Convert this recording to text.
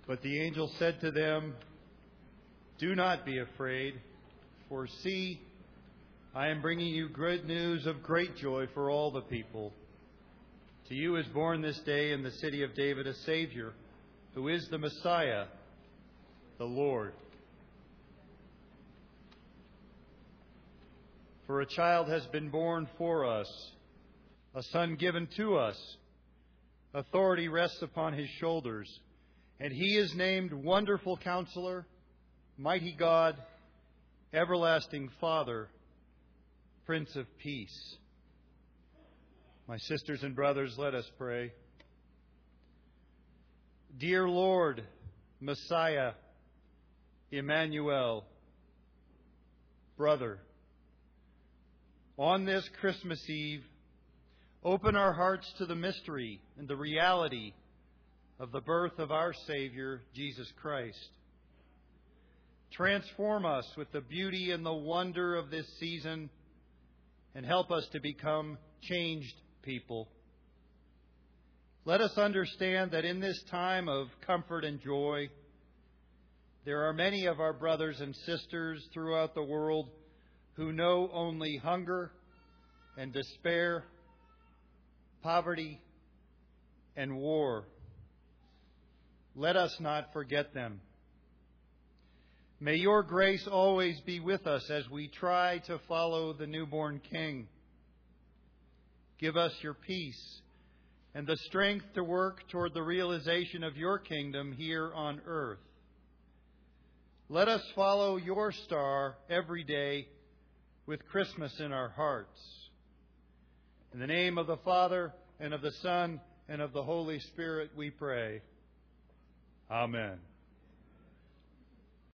But the angel said to them, "Do not be afraid, for see, I am bringing you good news of great joy for all the people. To you is born this day in the city of David a Savior, who is the Messiah, the Lord. For a child has been born for us, a son given to us. Authority rests upon his shoulders, and he is named Wonderful Counselor, Mighty God, Everlasting Father, Prince of Peace." My sisters and brothers, let us pray. Dear Lord, Messiah, Emmanuel, brother, on this Christmas Eve, open our hearts to the mystery and the reality of the birth of our Savior, Jesus Christ. Transform us with the beauty and the wonder of this season, and help us to become changed people. Let us understand that in this time of comfort and joy, there are many of our brothers and sisters throughout the world who know only hunger and despair, poverty and war. Let us not forget them. May your grace always be with us as we try to follow the newborn King. Give us your peace and the strength to work toward the realization of your kingdom here on earth. Let us follow your star every day with Christmas in our hearts. In the name of the Father, and of the Son, and of the Holy Spirit, we pray. Amen.